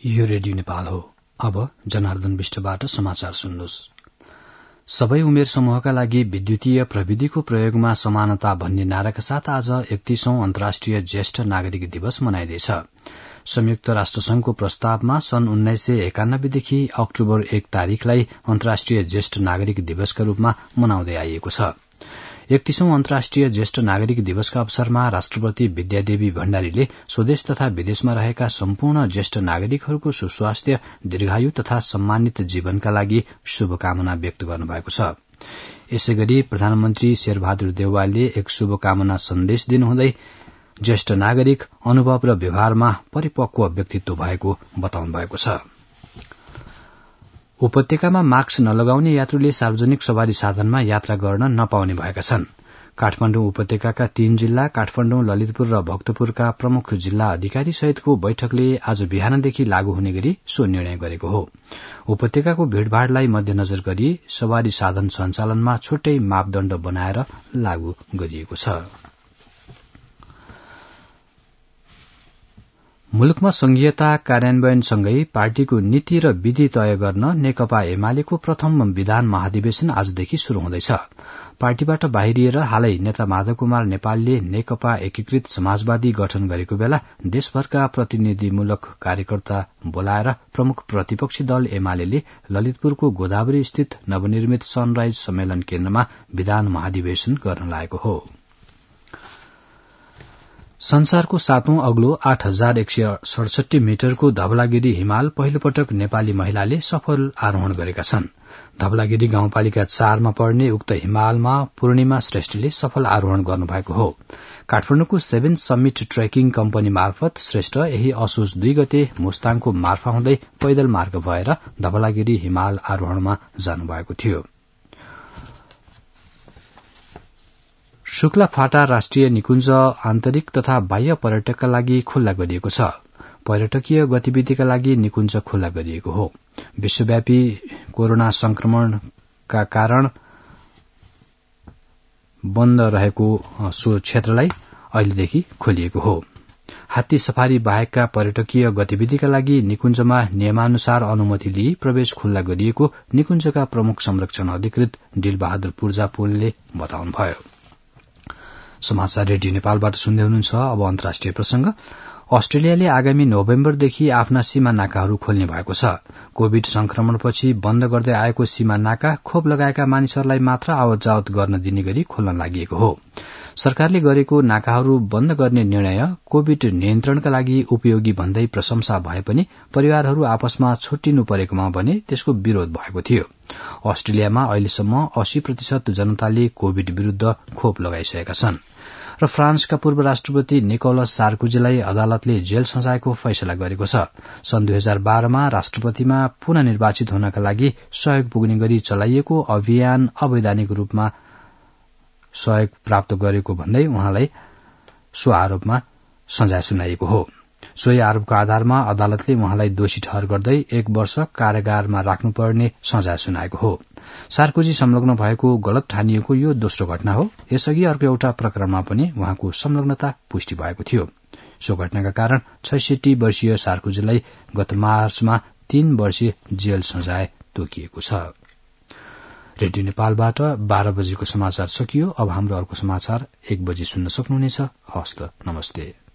यो रेडियो नेपाल हो। अब जनार्दन विष्टबाट समाचार सुन्नुहोस्। सबै उमेर समूहका लागि विद्युतीय प्रविधिको प्रयोगमा समानता भन्ने नाराका साथ आज 31औं अन्तर्राष्ट्रिय ज्येष्ठ नागरिक दिवस मनाइँदैछ। संयुक्त राष्ट्रसंघको प्रस्तावमा सन् 1991 देखि अक्टोबर 1 तारिखलाई अन्तर्राष्ट्रिय ज्येष्ठ नागरिक दिवसका रूपमा मनाउँदै आइएको छ। 31औं अन्तर्राष्ट्रिय ज्येष्ठ नागरिक दिवसका अवसरमा राष्ट्रपति विद्यादेवी भण्डारीले स्वदेश तथा विदेशमा रहेका सम्पूर्ण ज्येष्ठ नागरिकहरूको सुस्वास्थ्य, दीर्घायु तथा सम्मानित जीवनका लागि शुभकामना व्यक्त गर्नुभएको छ। यसैगरी प्रधानमन्त्री शेरबहादुर देउवालले एक शुभकामना सन्देश दिनुहुँदै ज्येष्ठ नागरिक अनुभव र व्यवहारमा परिपक्व व्यक्तित्व भएको बताउनु भएको छ। उपत्यकामा मास्क नलगाउने यात्रुले सार्वजनिक सवारी साधनमा यात्रा गर्न नपाउने भएका छन्। काठमाडौँ उपत्यकाका 3 जिल्ला काठमाडौँ, ललितपुर र भक्तपुरका प्रमुख जिल्ला अधिकारी सहितको बैठकले आज बिहानदेखि लागू हुने गरी सो निर्णय गरेको हो। उपत्यकाको भीड़भाड़लाई मध्यनजर गरी सवारी साधन सञ्चालनमा छुट्टै मापदण्ड बनाएर लागू गरिएको छ। मुलुकमा संघीयता कार्यान्वयनसँगै पार्टीको नीति र विधि तय गर्न नेकपा एमालेको प्रथम विधान महाधिवेशन आजदेखि शुरू हुँदैछ। पार्टीबाट बाहिरिएर हालै नेता माधव कुमार नेपालले नेकपा एकीकृत समाजवादी गठन गरेको बेला देशभरका प्रतिनिधिमूलक कार्यकर्ता बोलाएर प्रमुख प्रतिपक्षी दल एमाले ललितपुरको गोदावरी स्थित नवनिर्मित सनराइज सम्मेलन केन्द्रमा विधान महाधिवेशन गर्न लागेको हो। संसारको 7औं अग्लो 8167 मिटरको धवलागिरी हिमाल पहिलो पटक नेपाली महिलाले सफल आरोहण गरेका छन्। धवलागिरी गाउँपालिका 4 मा पर्ने उक्त हिमालमा पूर्णिमा श्रेष्ठले सफल आरोहण गर्नुभएको हो। काठमाडौँको 7 समिट ट्रेकिङ कम्पनी मार्फत श्रेष्ठ यही असोज 2 गते मुस्ताङको मार्फा हुँदै पैदल मार्ग भएर धवलागिरी हिमाल आरोहणमा जानुभएको थियो। शुक्ला फाटा राष्ट्रिय निकुञ्ज आन्तरिक तथा बाह्य पर्यटकका लागि खुल्ला गरिएको छ। पर्यटकीय गतिविधिका लागि निकुञ्ज खुल्ला गरिएको हो। विश्वव्यापी कोरोना संक्रमणका कारण बन्द रहेको सो क्षेत्रलाई अहिलेदेखि खोलिएको हो। हात्ती सफारी बाहेकका पर्यटकीय गतिविधिका लागि निकुञ्जमा नियमानुसार अनुमति लिई प्रवेश खुल्ला गरिएको निकुञ्जका प्रमुख संरक्षण अधिकृत दिलबहादुर पूर्जापुलले बताउनुभयो। समाचार रेडियो नेपालबाट सुन्दै हुनुहुन्छ। अब अन्तर्राष्ट्रिय प्रसंग। अस्ट्रेलियाले आगामी नोभेम्बरदेखि आफ्ना सीमा नाकाहरू खोल्ने भएको छ। कोविड संक्रमणपछि बन्द गर्दै आएको सीमा नाका खोप लगाएका मानिसहरूलाई मात्र आवत जावत गर्न दिने गरी खोल्न लागि हो। सरकारले गरेको नाकाहरू बन्द गर्ने निर्णय कोविड नियन्त्रणका लागि उपयोगी भन्दै प्रशंसा भए पनि परिवारहरू आपसमा छुट्टिनु परेकोमा भने त्यसको विरोध भएको थियो। अस्ट्रेलियामा अहिलेसम्म 80% जनताले कोविड विरूद्ध खोप लगाइसकेका छन् र फ्रान्सका पूर्व राष्ट्रपति निकोलस सार्कोजीलाई अदालतले जेल सजायको फैसला गरेको छ। सन् 2012 मा राष्ट्रपतिमा पुनः निर्वाचित हुनका लागि सहयोग पुग्ने गरी चलाइएको अभियान अवैधानिक रूपमा सहयोग प्राप्त गरेको भन्दै उहाँलाई सो आरोपमा सजाय सुनाइएको हो। सोही आरोपको आधारमा अदालतले उहाँलाई दोषी ठहर गर्दै 1 वर्ष कारागारमा राख्नुपर्ने सजाय सुनाएको हो। सार्कोजी संलग्न भएको गलत ठानिएको यो दोस्रो घटना हो। यसअघि अर्को एउटा प्रकरणमा पनि उहाँको संलग्नता पुष्टि भएको थियो। सो घटनाका कारण 66 वर्षीय सार्कोजीलाई गत मार्चमा 3 वर्षीय जेल सजाय तोकिएको छ। रेडियो नेपालबाट 12 बजेको समाचार सकियो। अब हाम्रो अर्को समाचार 1 बजे सुन्न सक्नुहुनेछ। हस्त नमस्ते।